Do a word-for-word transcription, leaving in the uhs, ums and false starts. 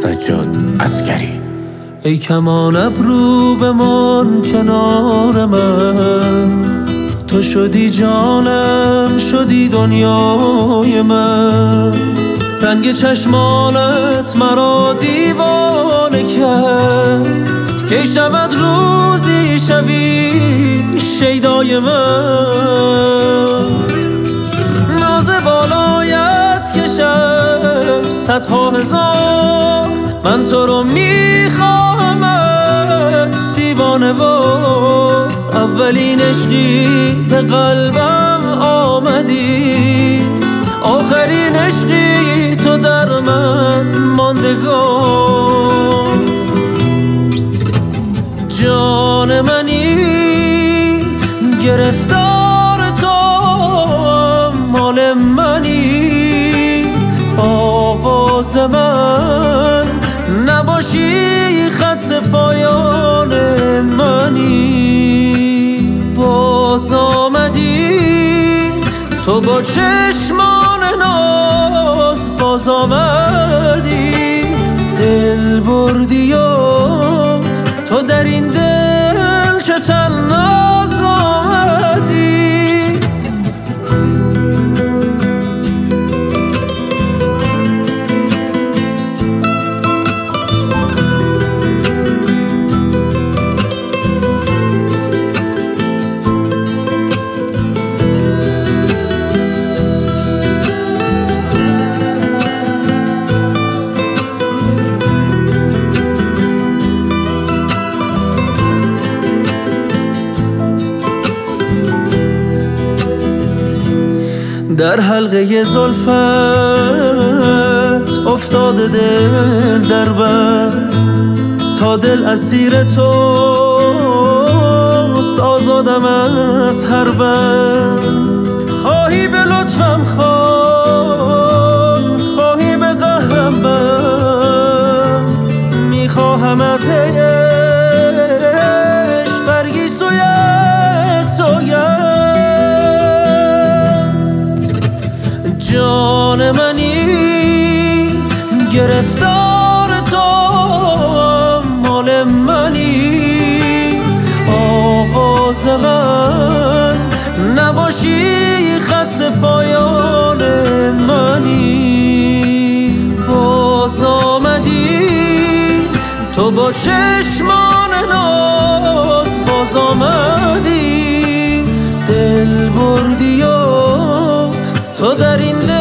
سجاد عسگری. ای کمان ابرو بمان کنار من، تو شدی جانم، شدی دنیای من. رنگ چشمانت مرا دیوانه کرد، کی شود روزی شوی شیدای من. ناز بالایت کشم صدها هزار، من تو رو میخواهمت دیوانه وار. اولین عشقی به قلبم آمدی، آخرین عشقی تو در من ماندگار. جان منی گرفتار تو، مال منی آغاز من، نباشی خط پایان منی. باز آمدی تو با چشمان ناز، باز آمدی دل بردی و تو در این دل چه تناز آمدی. در حلقه زلفت افتاده دل در بر، تا دل اسیر توست آزادم از هر بند. خواهی به لطفم خوان، خواهی به قهرم بند، میخواهمت عشق برگی سویت سویت. جان منی گرفتار تو، مال منی آغاز من، نباشی خط پایان منی. باز آمدی تو با چشمان ناز، باز آمدی دل بردی و تو در این